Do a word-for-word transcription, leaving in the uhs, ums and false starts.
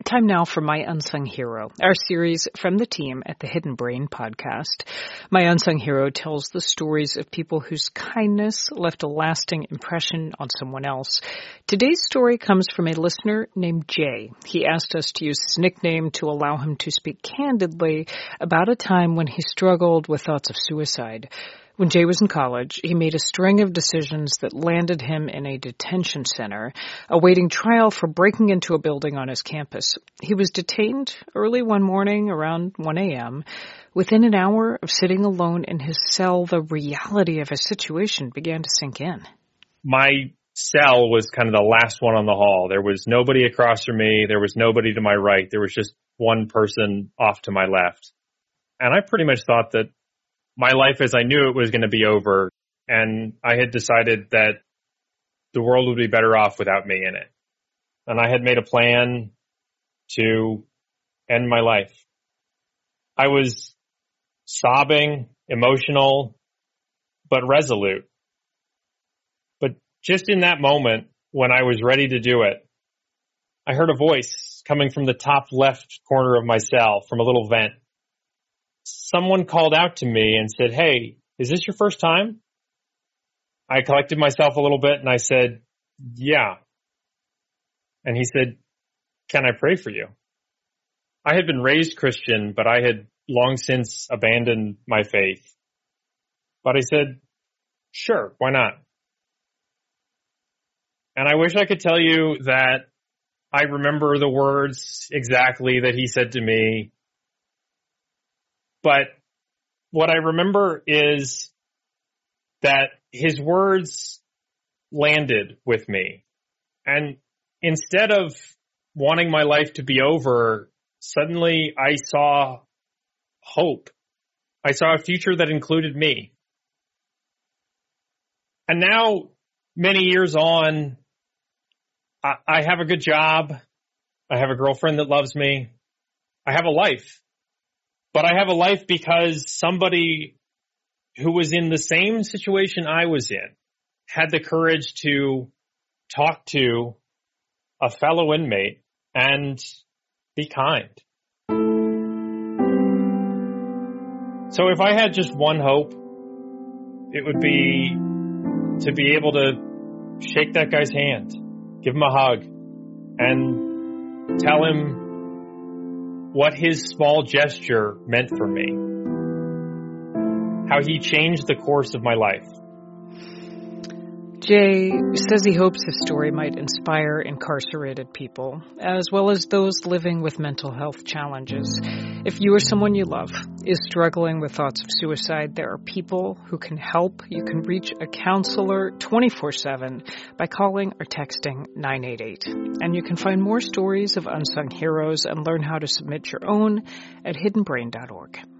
Time now for My Unsung Hero, our series from the team at the Hidden Brain podcast. My Unsung Hero tells the stories of people whose kindness left a lasting impression on someone else. Today's story comes from a listener named Jay. He asked us to use his nickname to allow him to speak candidly about a time when he struggled with thoughts of suicide. When Jay was in college, he made a string of decisions that landed him in a detention center, awaiting trial for breaking into a building on his campus. He was detained early one morning around one a.m. Within an hour of sitting alone in his cell, the reality of his situation began to sink in. My cell was kind of the last one on the hall. There was nobody across from me. There was nobody to my right. There was just one person off to my left. And I pretty much thought that my life as I knew it was going to be over, and I had decided that the world would be better off without me in it. And I had made a plan to end my life. I was sobbing, emotional, but resolute. But just in that moment, when I was ready to do it, I heard a voice coming from the top left corner of my cell, from a little vent. Someone called out to me and said, "Hey, is this your first time?" I collected myself a little bit and I said, "Yeah." And he said, "Can I pray for you?" I had been raised Christian, but I had long since abandoned my faith. But I said, "Sure, why not?" And I wish I could tell you that I remember the words exactly that he said to me. But what I remember is that his words landed with me. And instead of wanting my life to be over, suddenly I saw hope. I saw a future that included me. And now, many years on, I, I have a good job. I have a girlfriend that loves me. I have a life. But I have a life because somebody who was in the same situation I was in had the courage to talk to a fellow inmate and be kind. So if I had just one hope, it would be to be able to shake that guy's hand, give him a hug, and tell him what his small gesture meant for me, how he changed the course of my life. Jay says he hopes his story might inspire incarcerated people, as well as those living with mental health challenges. If you or someone you love is struggling with thoughts of suicide, there are people who can help. You can reach a counselor twenty-four seven by calling or texting nine eight eight. And you can find more stories of unsung heroes and learn how to submit your own at hidden brain dot org.